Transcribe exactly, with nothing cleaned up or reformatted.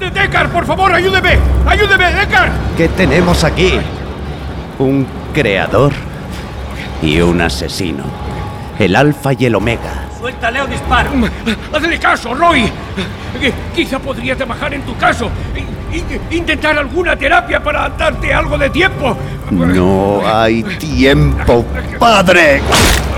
¡Deckard, por favor, ayúdeme! ¡Ayúdeme, Deckard! ¿Qué tenemos aquí? Un creador y un asesino. El alfa y el omega. ¡Suéltale o disparo! ¡Hazle caso, Roy! Quizá podría trabajar en tu caso. Intentar alguna terapia para darte algo de tiempo. No hay tiempo, padre.